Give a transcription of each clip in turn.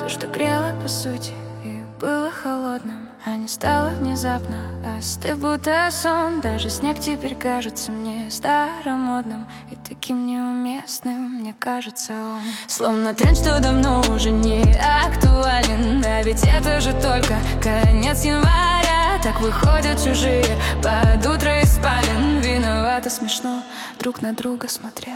То, что грело по сути и было холодным, а не стало внезапно остыв, будто сон. Даже снег теперь кажется мне старомодным и таким неуместным, мне кажется он. Словно тренд, что давно уже не актуален. А ведь это же только конец января. Так выходят чужие под утро из спален. Виновато смешно, друг на друга смотря.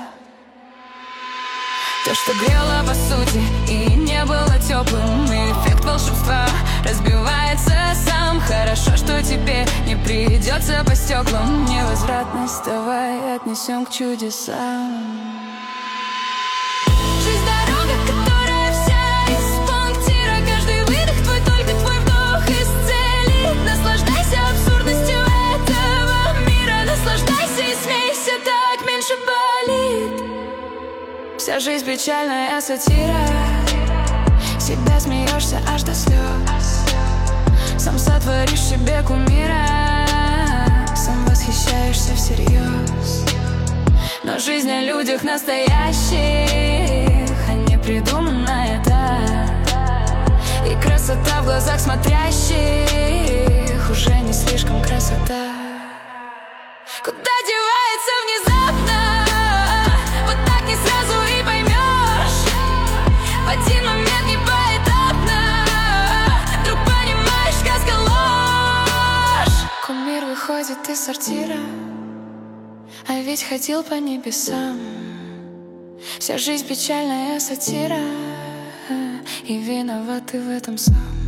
То, что грело по сути и не было теплым, эффект волшебства разбивается сам. Хорошо, что тебе не придется по стеклам. Невозвратность давай отнесем к чудесам. Жизнь дорога, которая вся из пунктира. Каждый выдох твой, только твой вдох исцелит. Наслаждайся абсурдностью этого мира. Наслаждайся и смейся, так меньше болит. Вся жизнь печальная сатира. Себя смеешься аж до слез. Сам сотворишь себе кумира. Сам восхищаешься всерьез. Но жизнь о людях настоящих, а не придуманная это. И красота в глазах смотрящих уже не слишком красота. Куда девается внезапно? Вот так не сразу и поймешь. В один момент не поэтапно. Вдруг понимаешь, сказка ложь. Кумир выходит из сортира, а ведь ходил по небесам. Вся жизнь печальная сатира, и виноват ты в этом сам.